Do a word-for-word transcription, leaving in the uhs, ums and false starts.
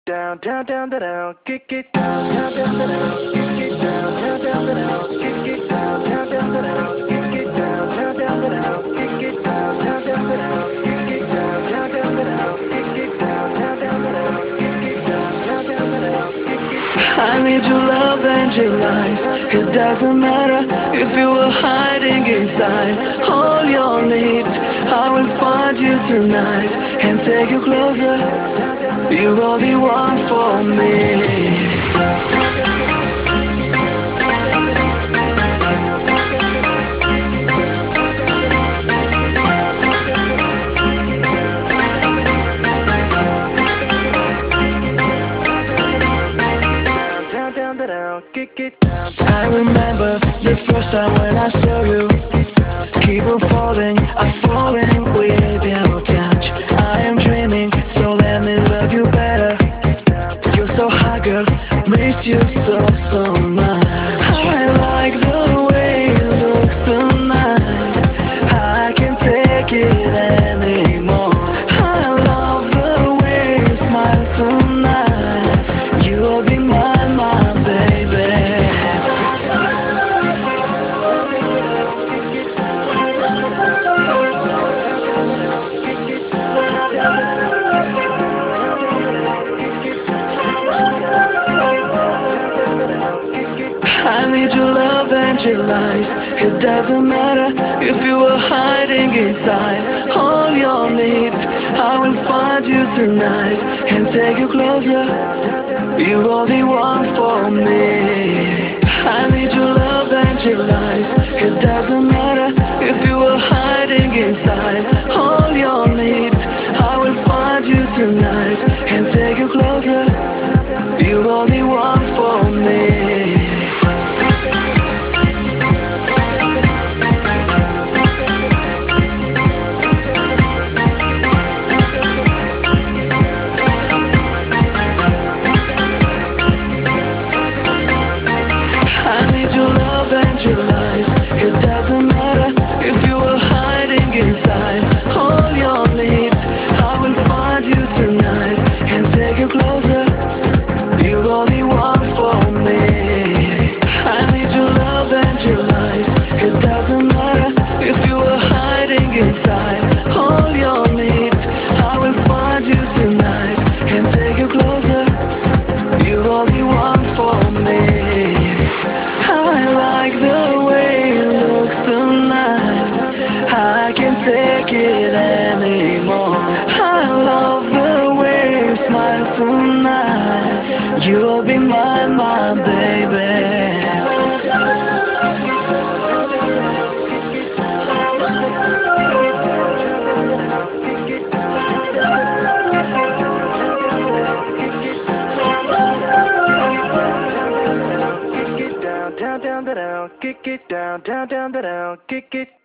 down, down, down, down, down, kick it down, down, down, down, down, kick it down, down, down, down, down, kick it down, down, down, down, down, kick it down, down, down, down, down, kick it down, down, down, down, down, kick it down, down, down, down, down, kick it down, down, down, down, down, kick it down, down, down, down, down, kick it down. I need your love and your lies. It doesn't matter if you were hiding inside all your needs. I will find you tonight and take you closer. You're all the one for me. I remember the first time when I saw you. Keep on falling, I'm falling with your touch. I am dreaming, so let me love you better. You're so hot, girl, miss you so, so much. I like the way you look tonight. I can't take it anymore. I love the way you smile tonight. You'll be mine, my baby. I need your love and your lies. It doesn't matter if you were hiding inside all your needs. I will find you tonight and take you closer. You're all the one for me. I need your love and your lies. It doesn't matter if you were hiding inside all your needs. I will find you tonight and take you closer. You're all the one for me. Your lies. It doesn't matter if you were hiding inside all your needs. I will find you tonight and take you closer. You're all the one for me. I need your love and your lies. It doesn't matter if you were hiding inside all your needs. I will find you tonight and take you closer. You're all the one for me. I like the way you look tonight. I can't take it anymore. I love the way you smile tonight. You'll be mine, my baby. Down, down, down, down, kick it down, down, down, down, kick it